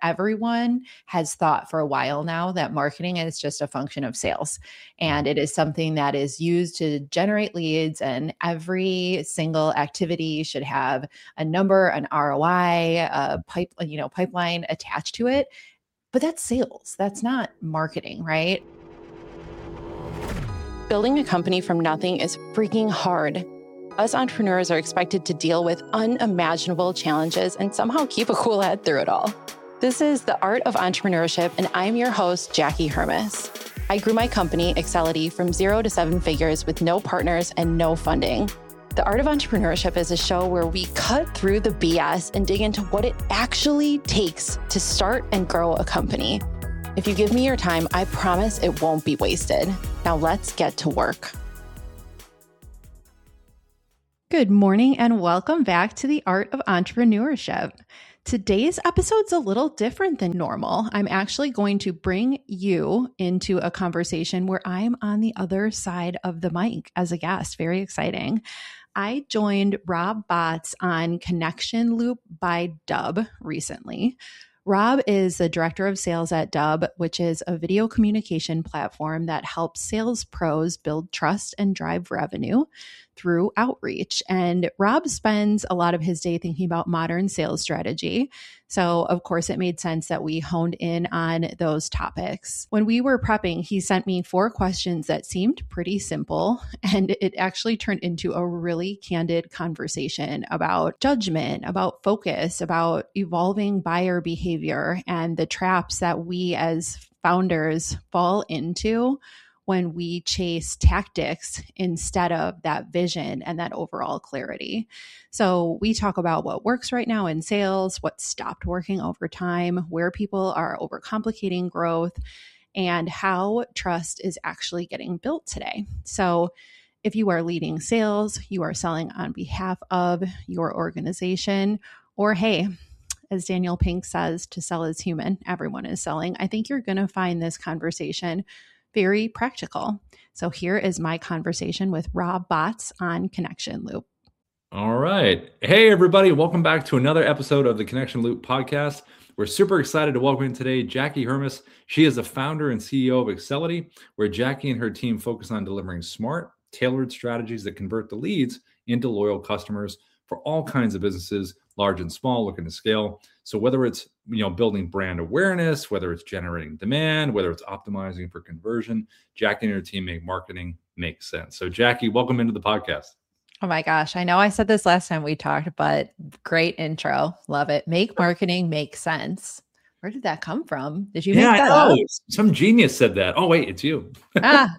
everyone has thought for a while now that marketing is just a function of sales. And it is something that is used to generate leads, and every single activity should have a number, an ROI, pipeline attached to it. But that's sales. That's not marketing, right? Building a company from nothing is freaking hard. Us entrepreneurs are expected to deal with unimaginable challenges and somehow keep a cool head through it all. This is The Art of Entrepreneurship, and I'm your host, Jackie Hermes. I grew my company, Excelity, from 0 to 7 figures with no partners and no funding. The Art of Entrepreneurship is a show where we cut through the BS and dig into what it actually takes to start and grow a company. If you give me your time, I promise it won't be wasted. Now let's get to work. Good morning and welcome back to The Art of Entrepreneurship. Today's episode's a little different than normal. I'm actually going to bring you into a conversation where I'm on the other side of the mic as a guest. Very exciting. I joined Rob Botts on Connection Loop by Dubb recently. Rob is the director of sales at Dubb, which is a video communication platform that helps sales pros build trust and drive revenue through outreach. And Rob spends a lot of his day thinking about modern sales strategy. So, of course, it made sense that we honed in on those topics. When we were prepping, he sent me 4 questions that seemed pretty simple, and it actually turned into a really candid conversation about judgment, about focus, about evolving buyer behavior, and the traps that we as founders fall into when we chase tactics instead of that vision and that overall clarity. So we talk about what works right now in sales, what stopped working over time, where people are overcomplicating growth, and how trust is actually getting built today. So if you are leading sales, you are selling on behalf of your organization, or hey, as Daniel Pink says, to sell is human, everyone is selling, I think you're going to find this conversation very practical. So here is my conversation with Rob Botts on Connection Loop. All right. Hey, everybody. Welcome back to another episode of the Connection Loop podcast. We're super excited to welcome in today Jackie Hermes. She is the founder and CEO of Excelity, where Jackie and her team focus on delivering smart, tailored strategies that convert the leads into loyal customers for all kinds of businesses, large and small, looking to scale. So whether it's building brand awareness, whether it's generating demand, whether it's optimizing for conversion, Jackie and her team make marketing make sense. So Jackie, welcome into the podcast. Oh my gosh. I know I said this last time we talked, but great intro. Love it. Make marketing make sense. Where did that come from? Did you make that up? Some genius said that. Oh, wait, it's you. Wait.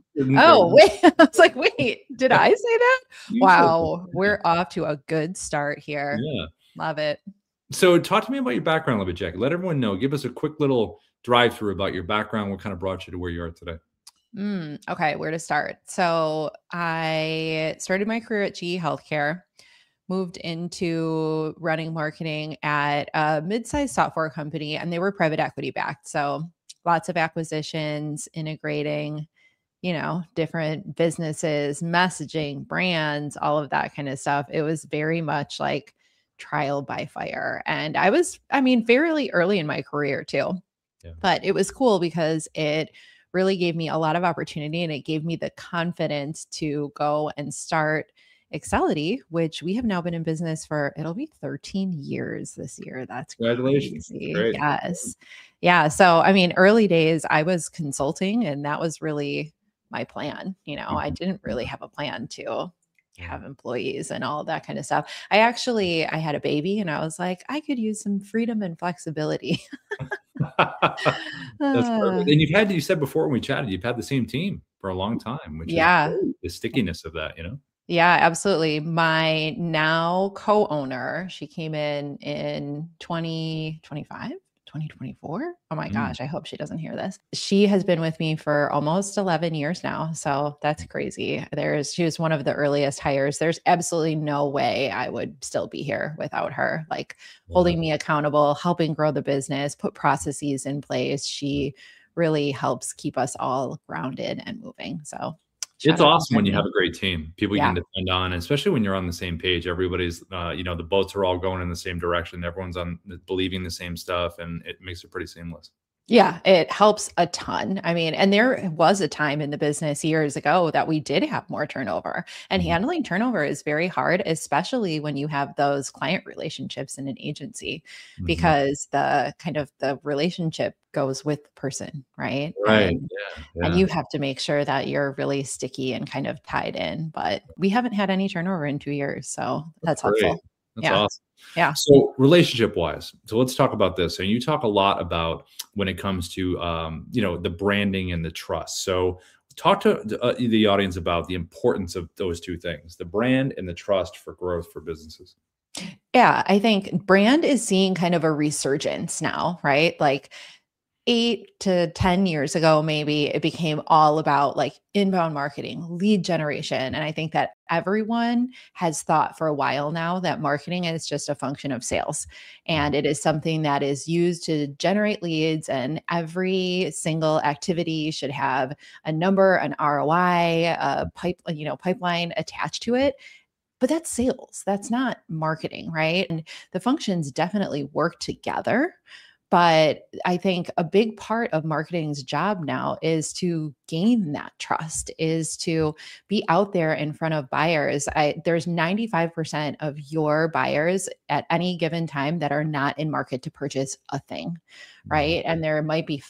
I was like, wait, did I say that? Wow. We're off to a good start here. Yeah. Love it. So talk to me about your background a little bit, Jackie. Let everyone know. Give us a quick little drive-through about your background. What kind of brought you to where you are today? Okay, where to start? So I started my career at GE Healthcare, moved into running marketing at a mid-sized software company, and they were private equity backed. So lots of acquisitions, integrating, different businesses, messaging, brands, all of that kind of stuff. It was very much like trial by fire. And I was, fairly early in my career too, but it was cool because it really gave me a lot of opportunity, and it gave me the confidence to go and start Excelity, which we have now been in business for, it'll be 13 years this year. That's congratulations. Crazy. Yes. Yeah. So, early days I was consulting, and that was really my plan. I didn't really have a plan to have employees and all that kind of stuff. I had a baby, and I was like, I could use some freedom and flexibility. That's perfect. And you said before when we chatted, you've had the same team for a long time, which is the stickiness of that, Yeah, absolutely. My now co-owner, she came in 2024. Oh my gosh, I hope she doesn't hear this. She has been with me for almost 11 years now. So that's crazy. She was one of the earliest hires. There's absolutely no way I would still be here without her, holding me accountable, helping grow the business, put processes in place. She really helps keep us all grounded and moving. So It's Shout out to awesome when you have Brittany. a great team, people you Yeah. can depend on, especially when you're on the same page. Everybody's, the boats are all going in the same direction. Everyone's believing the same stuff, and it makes it pretty seamless. Yeah, it helps a ton. I mean, and there was a time in the business years ago that we did have more turnover, and Mhm. handling turnover is very hard, especially when you have those client relationships in an agency, Mhm. because the kind of the relationship goes with the person, right? Right. Yeah. And Yeah. you have to make sure that you're really sticky and kind of tied in, but we haven't had any turnover in 2 years, so That's that's great. helpful. That's Yeah. awesome. Yeah. So relationship wise, so let's talk about this. And you talk a lot about when it comes to the branding and the trust. So talk to the audience about the importance of those two things, the brand and the trust for growth for businesses. Yeah, I think brand is seeing kind of a resurgence now, right? Like 8 to 10 years ago, maybe it became all about like inbound marketing, lead generation. And I think that everyone has thought for a while now that marketing is just a function of sales. Mhm. And it is something that is used to generate leads. And every single activity should have a number, an ROI, pipeline attached to it. But that's sales. That's not marketing, right? And the functions definitely work together. But I think a big part of marketing's job now is to gain that trust, is to be out there in front of buyers. There's 95% of your buyers at any given time that are not in market to purchase a thing, Mhm. right? And there might be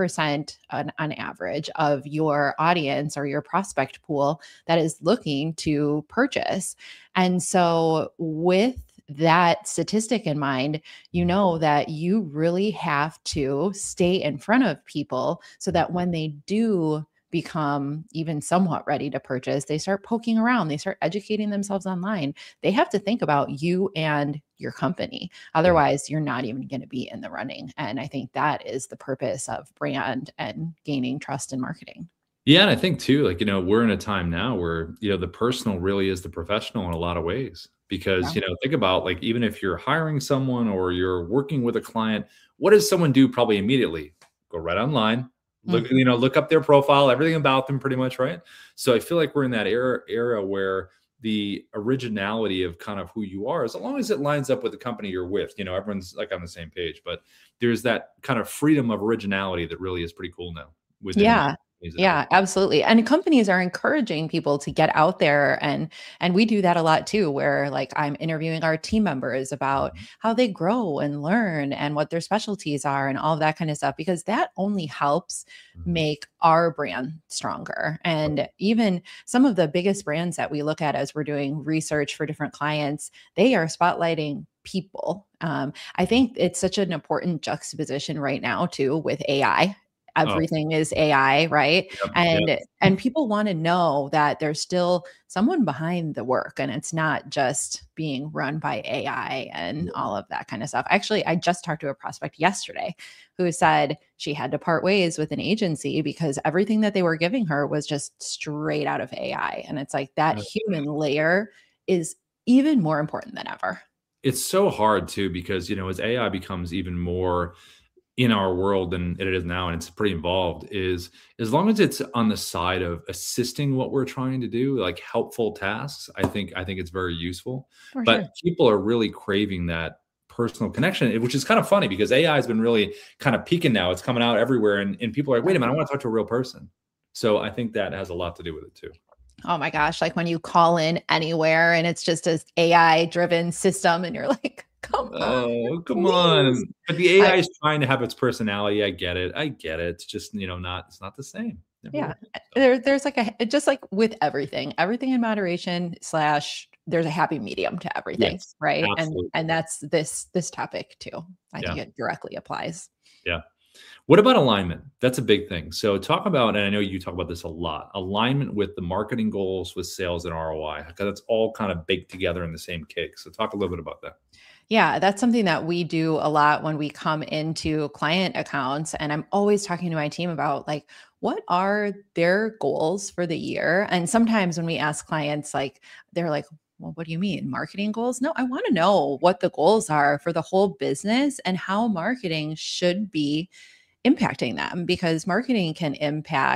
5% on average of your audience or your prospect pool that is looking to purchase. And so, with that statistic in mind, you Mhm. know that you really have to stay in front of people so that when they do become even somewhat ready to purchase, they start poking around, they start educating themselves online. They have to think about you and your company. Yeah. Otherwise, you're not even going to be in the running. And I think that is the purpose of brand and gaining trust in marketing. Yeah, and I think too, like, we're in a time now where, the personal really is the professional in a lot of ways. Yeah. Because, think about like even if you're hiring someone or you're working with a client, what does someone do probably immediately? Go right online, Mhm. look up their profile, everything about them pretty much, right? So I feel like we're in that era where the originality of kind of who you are, as long as it lines up with the company you're with, everyone's like on the same page. But there's that kind of freedom of originality that really is pretty cool now within Yeah. companies and Yeah, everything. absolutely. And companies are encouraging people to get out there, and we do that a lot too, where like I'm interviewing our team members about Mhm. how they grow and learn and what their specialties are and all of that kind of stuff, because that only helps Mhm. make our brand stronger. And even some of the biggest brands that we look at as we're doing research for different clients, they are spotlighting people. I think it's such an important juxtaposition right now too with AI. Oh, Everything is AI, right? yep, yep. And people want to know that there's still someone behind the work and it's not just being run by AI and Yeah. all of that kind of stuff. Actually, I just talked to a prospect yesterday who said she had to part ways with an agency because everything that they were giving her was just straight out of AI. And it's like that Uh, human layer is even more important than ever. it's so hard too because, as AI becomes even more in our world than it is now, and it's pretty involved, is as long as it's on the side of assisting what we're trying to do, like helpful tasks, I think it's very useful. For But sure. people are really craving that personal connection, which is kind of funny because AI has been really kind of peaking now. It's coming out everywhere, and people are like, wait a minute, I want to talk to a real person. So I think that has a lot to do with it too. Oh my gosh, like when you call in anywhere and it's just a AI driven system and you're like, "Come on, Oh, come please." on. But the I AI is trying to have its personality. I get it. I get it. It's just, it's not the same. Never Yeah, will be. So, there's like just like with everything in moderation slash there's a happy medium to everything, yes, right? absolutely. And that's this topic too. I think Yeah. it directly applies. Yeah. What about alignment? That's a big thing. So talk about, and I know you talk about this a lot, alignment with the marketing goals, with sales and ROI, because it's all kind of baked together in the same cake. So talk a little bit about that. Yeah, that's something that we do a lot when we come into client accounts. And I'm always talking to my team about like, what are their goals for the year? And sometimes when we ask clients, like, they're like, well, what do you mean? Marketing goals? No, I want to know what the goals are for the whole business and how marketing should be impacting them, because marketing can impact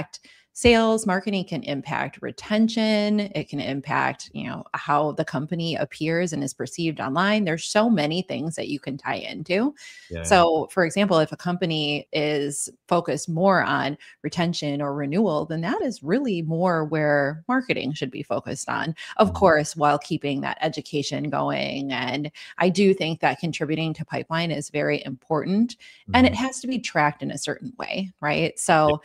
sales, marketing can impact retention. It can impact, how the company appears and is perceived online. There's so many things that you can tie into. Yeah. So, for example, if a company is focused more on retention or renewal, then that is really more where marketing should be focused on, of course, while keeping that education going. And I do think that contributing to pipeline is very important, and it has to be tracked in a certain way, right? So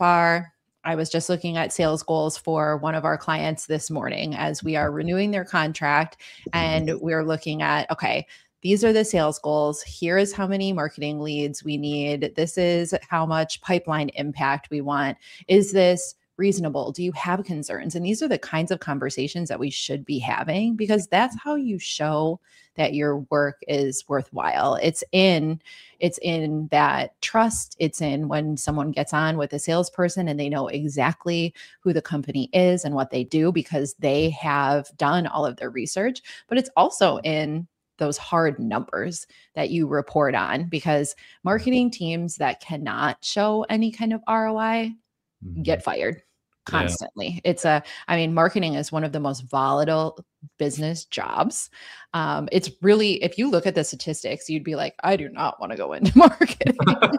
I was just looking at sales goals for one of our clients this morning as we are renewing their contract, and we're looking at, okay, these are the sales goals. Here is how many marketing leads we need. This is how much pipeline impact we want. Is this reasonable? Do you have concerns? And these are the kinds of conversations that we should be having, because that's how you show that your work is worthwhile. It's in that trust. It's in when someone gets on with a salesperson and they know exactly who the company is and what they do because they have done all of their research. But it's also in those hard numbers that you report on, because marketing teams that cannot show any kind of ROI get fired constantly. Marketing is one of the most volatile business jobs. It's really, if you look at the statistics, you'd be like, I do not want to go into marketing.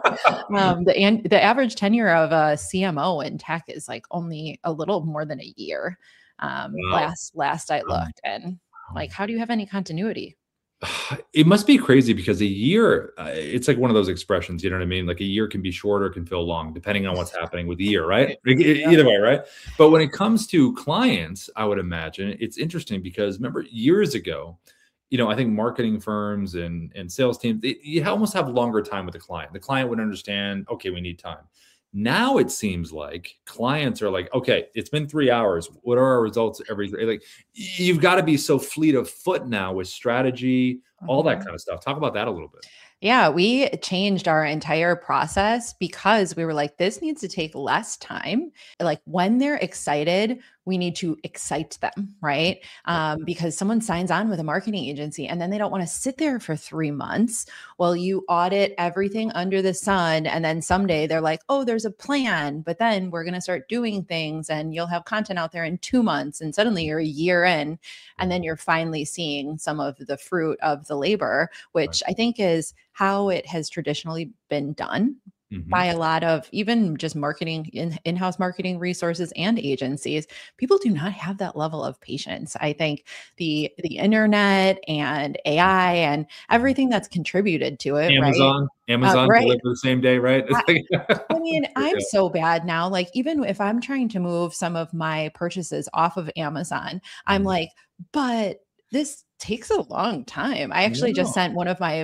The average tenure of a CMO in tech is like only a little more than a year. Last I looked, and like, how do you have any continuity? It must be crazy because a year, it's like one of those expressions, you know what I mean? Like a year can be short or can feel long, depending on what's happening with the year, right? Either way, right? But when it comes to clients, I would imagine it's interesting because remember years ago, I think marketing firms and sales teams, you almost have longer time with the client. The client would understand, okay, we need time. Now it seems like clients are like, okay, it's been 3 hours. What are our results like, you've got to be so fleet of foot now with strategy, all that kind of stuff. Talk about that a little bit. Yeah, we changed our entire process because we were like, this needs to take less time. Like when they're excited, we need to excite them, right? Because someone signs on with a marketing agency and then they don't want to sit there for 3 months. Well, you audit everything under the sun. And then someday they're like, oh, there's a plan, but then we're going to start doing things and you'll have content out there in 2 months. And suddenly you're a year in, and then you're finally seeing some of the fruit of the labor, which I think is how it has traditionally been done by a lot of even just marketing in-house marketing resources and agencies. People do not have that level of patience. I think the internet and AI and everything that's contributed to it, Amazon right? deliver the same day, right? I'm so bad now. Like even if I'm trying to move some of my purchases off of Amazon, I'm like, but this takes a long time. I actually just sent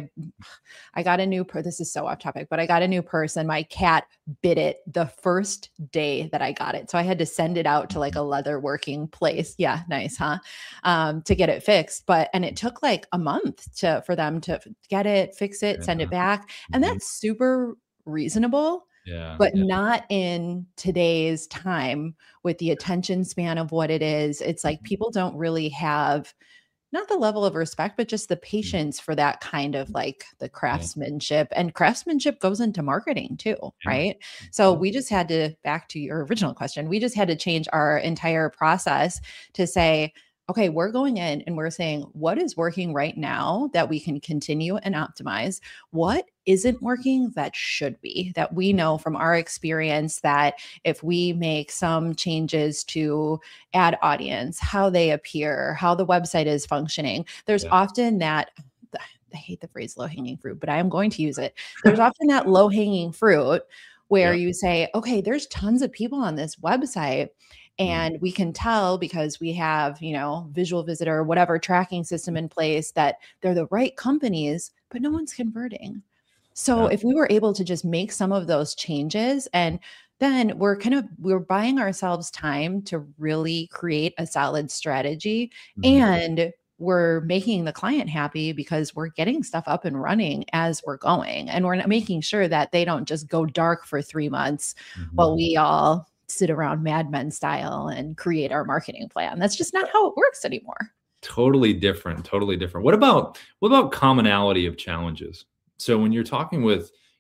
I got a new this is so off topic, but I got a new purse and my cat bit it the first day that I got it. So I had to send it out to like a leather working place. Yeah. Nice, huh? To get it fixed. And it took like a month for them to get it, fix it, send it back. And that's super reasonable. But not in today's time with the attention span of what it is. It's like people don't really have not the level of respect, but just the patience for that kind of like the craftsmanship, and craftsmanship goes into marketing too, right? So we just had to, back to your original question, we just had to change our entire process to say, okay, we're going in and we're saying, what is working right now that we can continue and optimize? What isn't working that should be, that we know from our experience that if we make some changes to ad audience, how they appear, how the website is functioning, there's often that, I hate the phrase low hanging fruit, but I am going to use it. There's often that low hanging fruit where you say, okay, there's tons of people on this website. And we can tell because we have, visual visitor, whatever tracking system in place, that they're the right companies, but no one's converting. So if we were able to just make some of those changes, and then we're buying ourselves time to really create a solid strategy, and we're making the client happy because we're getting stuff up and running as we're going. And we're not making sure that they don't just go dark for 3 months while we all sit around Mad Men style and create our marketing plan. That's just not how it works anymore. Totally different. What about commonality of challenges? So when you're talking with,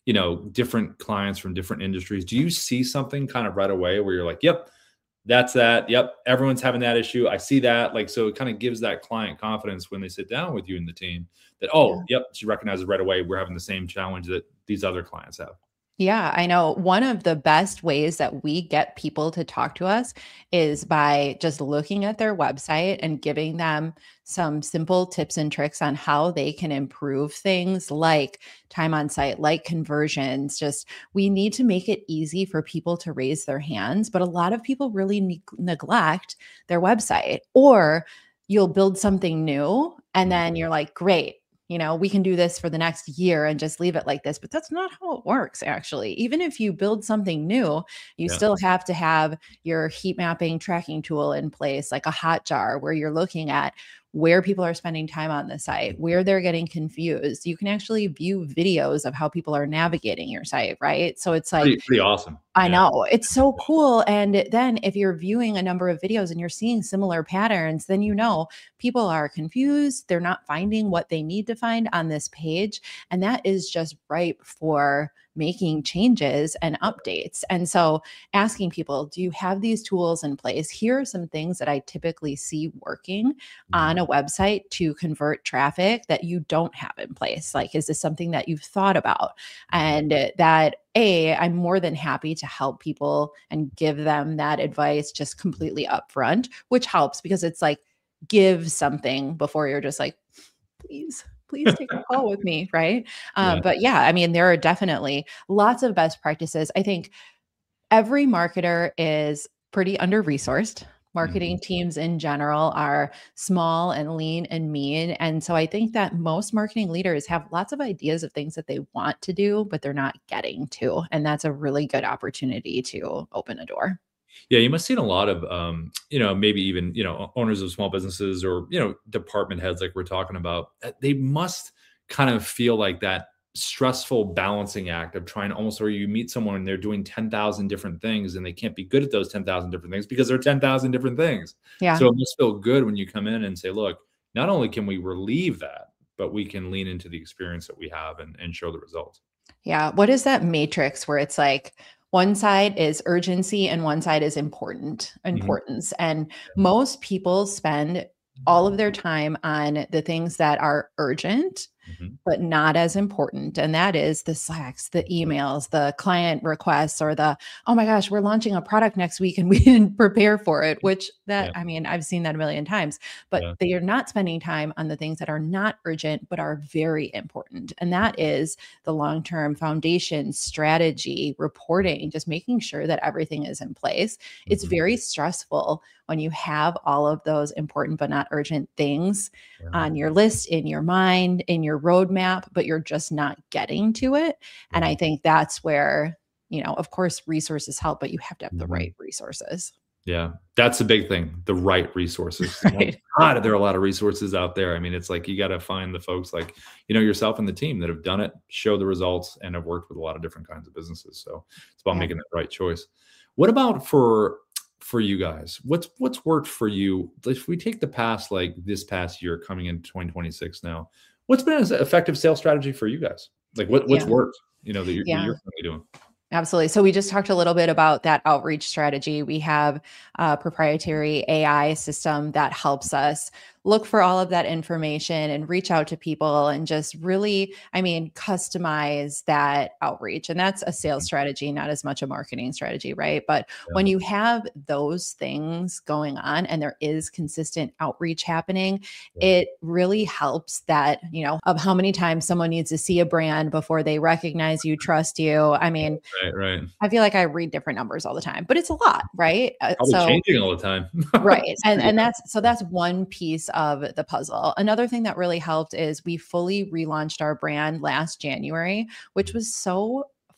different clients from different industries, do you see something kind of right away where you're like, yep, that's that. Yep. Everyone's having that issue. I see that. Like, so it kind of gives that client confidence when they sit down with you and the team that, oh, yep, she recognizes right away we're having the same challenge that these other clients have. Yeah, I know. One of the best ways that we get people to talk to us is by just looking at their website and giving them some simple tips and tricks on how they can improve things like time on site, like conversions. Just we need to make it easy for people to raise their hands, but a lot of people really neglect their website, or you'll build something new and then you're like, great, we can do this for the next year and just leave it like this. But that's not how it works, actually. Even if you build something new, you still have to have your heat mapping tracking tool in place, like a Hotjar, where you're looking at where people are spending time on the site, where they're getting confused. You can actually view videos of how people are navigating your site, right? So it's like pretty awesome. I know, it's so cool. And then if you're viewing a number of videos and you're seeing similar patterns, then people are confused. They're not finding what they need to find on this page. And that is just ripe for making changes and updates. And so asking people, do you have these tools in place? Here are some things that I typically see working on a website to convert traffic that you don't have in place. Like, is this something that you've thought about? And that I'm more than happy to help people and give them that advice just completely upfront, which helps because it's like, give something before you're just like, please take a call with me. Right. But yeah, I mean, there are definitely lots of best practices. I think every marketer is pretty under-resourced. Marketing teams in general are small and lean and mean. And so I think that most marketing leaders have lots of ideas of things that they want to do, but they're not getting to. And that's a really good opportunity to open a door. Yeah, you must see a lot of, maybe even, owners of small businesses or, department heads like we're talking about. They must kind of feel like that stressful balancing act of trying to almost, or you meet someone and they're doing 10,000 different things and they can't be good at those 10,000 different things because they're 10,000 different things. Yeah. So it must feel good when you come in and say, look, not only can we relieve that, but we can lean into the experience that we have and show the results. Yeah. What is that matrix where it's like, one side is urgency and one side is importance. And most people spend all of their time on the things that are urgent, but not as important. And that is the Slacks, the emails, the client requests, or oh my gosh, we're launching a product next week and we didn't prepare for it, I mean, I've seen that a million times, but they are not spending time on the things that are not urgent, but are very important. And that is the long-term foundation, strategy, reporting, just making sure that everything is in place. It's very stressful when you have all of those important but not urgent things on your list, in your mind, in your roadmap, but you're just not getting to it. And I think that's where, of course, resources help, but you have to have the right resources. Yeah, that's a big thing. The right resources. Right. God, there are a lot of resources out there. I mean, it's like, you got to find the folks like, yourself and the team that have done it, show the results, and have worked with a lot of different kinds of businesses. So it's about making that right choice. What about for you guys? What's worked for you? If we take this past year coming into 2026 now, what's been an effective sales strategy for you guys? Like what's worked, that you're currently doing? Absolutely. So we just talked a little bit about that outreach strategy. We have a proprietary AI system that helps us look for all of that information and reach out to people and just really, customize that outreach. And that's a sales strategy, not as much a marketing strategy, right? But when you have those things going on and there is consistent outreach happening, it really helps that, of how many times someone needs to see a brand before they recognize you, trust you. Right. I feel like I read different numbers all the time, but it's a lot, right? Probably changing all the time. Right. And that's one piece of the puzzle. Another thing that really helped is we fully relaunched our brand last January, which was so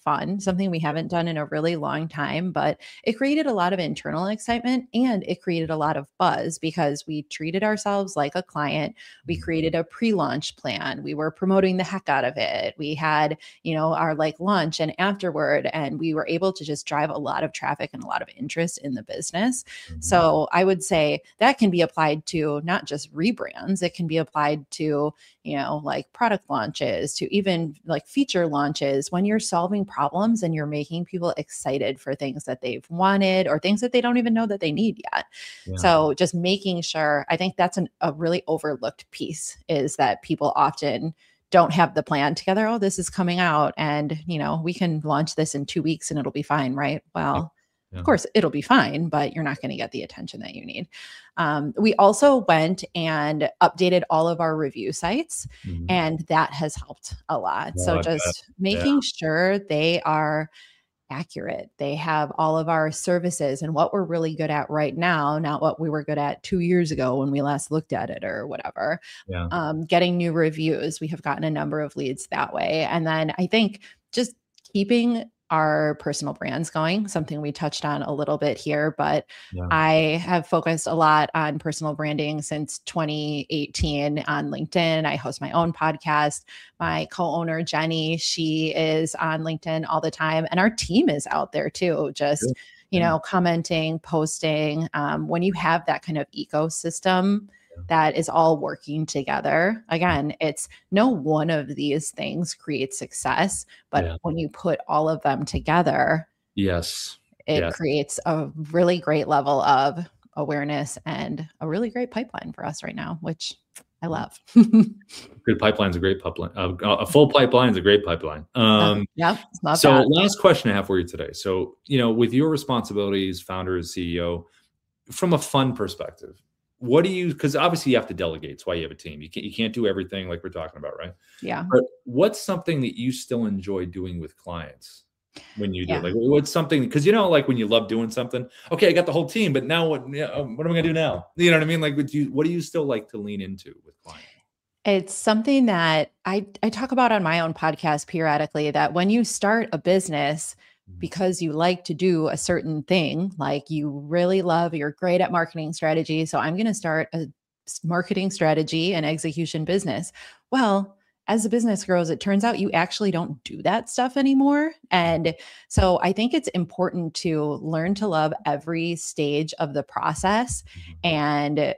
fun, something we haven't done in a really long time, but it created a lot of internal excitement and it created a lot of buzz because we treated ourselves like a client. We created a pre-launch plan. We were promoting the heck out of it. We had, our like lunch and afterward, and we were able to just drive a lot of traffic and a lot of interest in the business. So I would say that can be applied to not just rebrands, it can be applied to, like product launches, to even like feature launches, when you're solving problems and you're making people excited for things that they've wanted or things that they don't even know that they need yet. Yeah. So just making sure, I think that's a really overlooked piece, is that people often don't have the plan together. Oh, this is coming out and, we can launch this in 2 weeks and it'll be fine, right? Well, of course, it'll be fine, but you're not going to get the attention that you need. We also went and updated all of our review sites, and that has helped a lot. Oh, so I just bet. making sure they are accurate. They have all of our services and what we're really good at right now, not what we were good at 2 years ago when we last looked at it or whatever. Yeah. Getting new reviews. We have gotten a number of leads that way. And then I think just keeping our personal brands going, something we touched on a little bit here, but I have focused a lot on personal branding since 2018 on LinkedIn. I host my own podcast. My co-owner, Jenny, she is on LinkedIn all the time. And our team is out there too, just, commenting, posting. When you have that kind of ecosystem that is all working together. Again, it's no one of these things creates success, but when you put all of them together, it creates a really great level of awareness and a really great pipeline for us right now, which I love. Good pipeline's a great pipeline. A full pipeline is a great pipeline. So last question I have for you today. So, with your responsibilities, founder and CEO, from a fun perspective, what do you, because obviously you have to delegate. It's why you have a team. You can't do everything like we're talking about, right? Yeah. But what's something that you still enjoy doing with clients when you do it? Like, what's something, because like when you love doing something, okay, I got the whole team, but now what am I going to do now? You know what I mean? Like, what do you still like to lean into with clients? It's something that I talk about on my own podcast periodically, that when you start a business, because you like to do a certain thing, like you really love, you're great at marketing strategy. So I'm going to start a marketing strategy and execution business. Well, as the business grows, it turns out you actually don't do that stuff anymore. And so I think it's important to learn to love every stage of the process and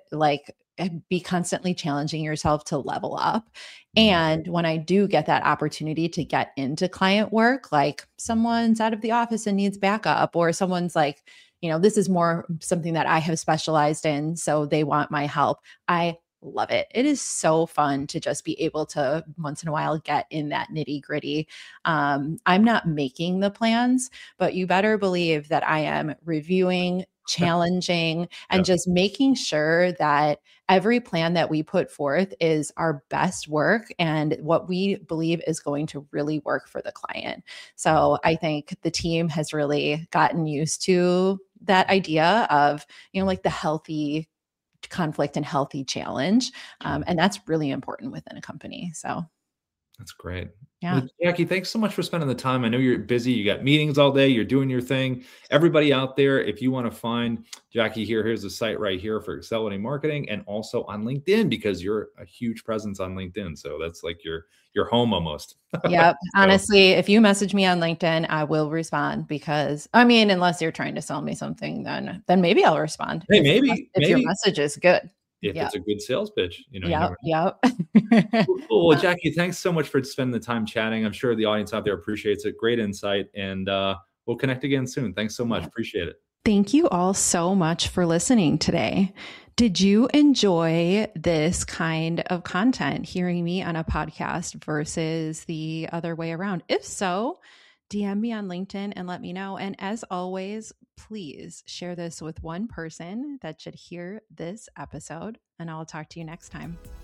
be constantly challenging yourself to level up. And when I do get that opportunity to get into client work, like someone's out of the office and needs backup, or someone's like, this is more something that I have specialized in, so they want my help. I love it. It is so fun to just be able to once in a while get in that nitty gritty. I'm not making the plans, but you better believe that I am reviewing, challenging, and just making sure that every plan that we put forth is our best work and what we believe is going to really work for the client. So I think the team has really gotten used to that idea of, like the healthy conflict and healthy challenge. And that's really important within a company. So that's great. Yeah. Well, Jackie, thanks so much for spending the time. I know you're busy. You got meetings all day. You're doing your thing. Everybody out there, if you want to find Jackie here's the site right here for Accelerate Marketing, and also on LinkedIn, because you're a huge presence on LinkedIn. So that's like your home almost. Yep. Honestly, if you message me on LinkedIn, I will respond, because unless you're trying to sell me something, then maybe I'll respond. Hey, maybe your message is good. If it's a good sales pitch, Yep. Cool. Well, Jackie, thanks so much for spending the time chatting. I'm sure the audience out there appreciates it. Great insight. And we'll connect again soon. Thanks so much. Appreciate it. Thank you all so much for listening today. Did you enjoy this kind of content, hearing me on a podcast versus the other way around? If so, DM me on LinkedIn and let me know. And as always, please share this with one person that should hear this episode, and I'll talk to you next time.